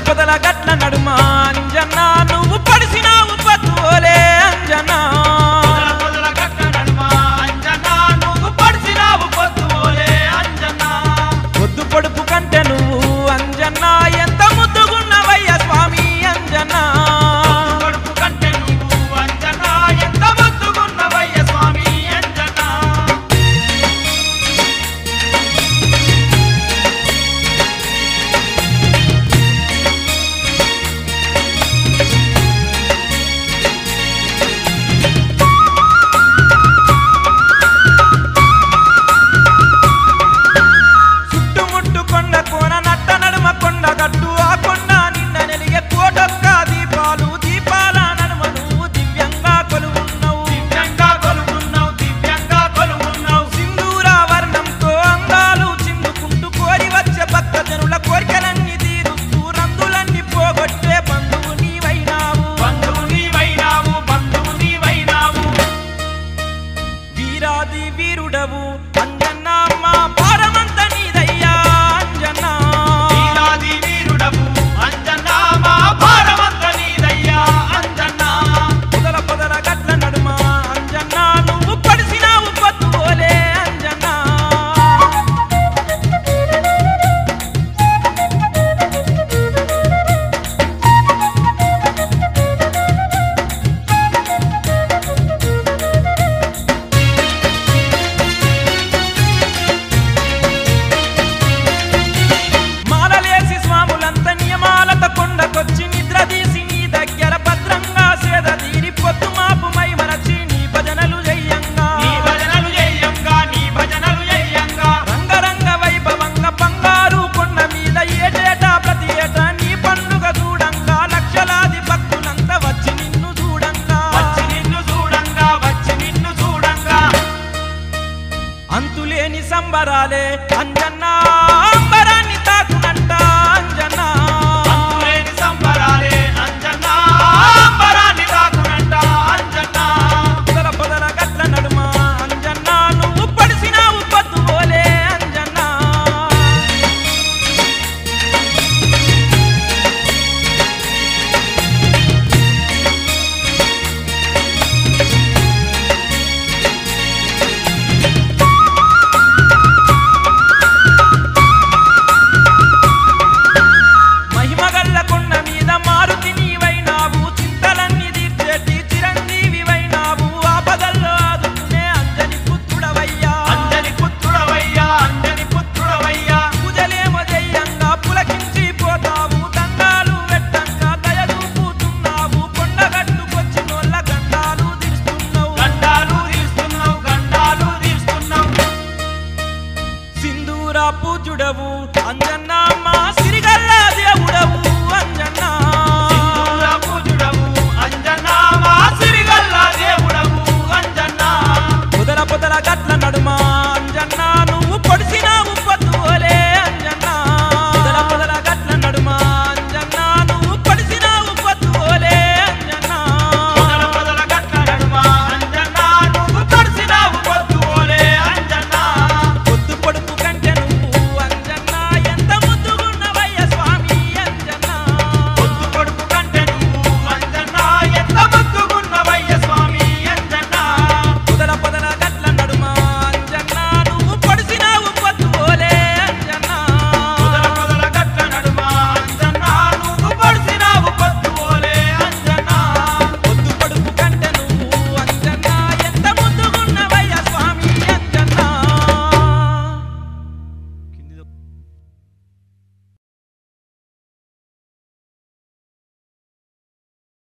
పొదల గట్ల నడుమ అంజన్న నువ్వు పడిసినావు పత్తులే అంజన్న పొదల గట్ల నడుమ అంజన్న నువ్వు పడిసినావు పత్తులే అంజన్న పొద్దు పొడుపు కంటే నువ్వు అంజన్న ఎంత ముద్దుగున్నవయ్య స్వామి అంజన్న పొడుపు కంటే నువ్వు అంజన్న ఎంత ముద్దుగున్నవయ్య స్వామి అంజన్న చుట్టుముట్టు కొండ కోన నట్ట నడుమ కొండ గట్టు ఆ కొండ నిన్న నెలిగే కోటొక్క దీపాలు దీపాల నడుమ నువ్వు దివ్యంగా కొలువున్నావు దివ్యంగా కొలువున్నావు దివ్యంగా కొలువున్నావు సింధూర వర్ణంతో అందాలు చిందుకుంటూ కోరి వచ్చే భక్త జనుల కోరికలన్నీ తీరుస్తూ రందులన్నీ పోగొట్టే బంధువు నీవైనావు బంధువు నీవైనావు బంధువు నీవైనావు వీరాది వీరుడవు అంజన్న మా భారమంత నీదయ్యా అంజన్న వీరాది వీరుడవు అంజన్న మా భారమంత నీదయ్యా అంజన్న పొదల పొదల గట్ల నడుమ అంజన్న నువ్వు పడిసినావు పత్తులే అంజన్న మాలలేసి స్వాములంత నియమాలతో కొండకొచ్చి నిద్ర తీసి నీ దగ్గర భద్రంగా సేద తీరి పొద్దు మాపు మై మరచి నీ భజనలు చెయ్యంగా నీ భజనలు చేయంగా నీ భజనలు చేయంగా రంగరంగ వైభవంగా బంగారు కొండ మీద ఏటేటా ప్రతి ఏటా నీ పండుగ చూడంగా లక్షలాది భక్తులంతా వచ్చి నిన్ను చూడంగా వచ్చి నిన్ను చూడంగా వచ్చి నిన్ను చూడంగా అంతులేని సంబరాలే అంజన్న అంబరాన్ని తాకునంట అంజన్న అంతులేని సంబరాలే అంజన్న అంబరాన్ని తాకునంట అంజన్న పొదల పొదల గట్ల నడుమ అంజన్న నువ్వు పడిసినావు పత్తులే అంజన్న మహిమగల్ల కొండ మీద మారుతి నీవైనావు చింతలన్నీ తీర్చేటి చిరంజీవివైనావు ఆపదల్లో ఆదుకునే అంజని పుత్రుడవయ్యా అంజని పుత్రుడవయ్యా అంజని పుత్రుడవయ్యా పూజలేమో జయంగా పులకించి పోతావు దండాలు వెట్టంగా దయచూపుతున్నావు కొండగట్టుకొచ్చినోళ్ళ గండాలు తీరుస్తున్నావు గండాలు తీస్తున్నావు గండాలు తీస్తున్నావు సింధూర పూజుడవు అంజన్న మా సిరిగల్ల దేవుడవు అంజన్న సింధూర పూజుడవు అంజన్న మా సిరిగల్ల దేవుడవు అంజన్న పొదల పొదల గట్ల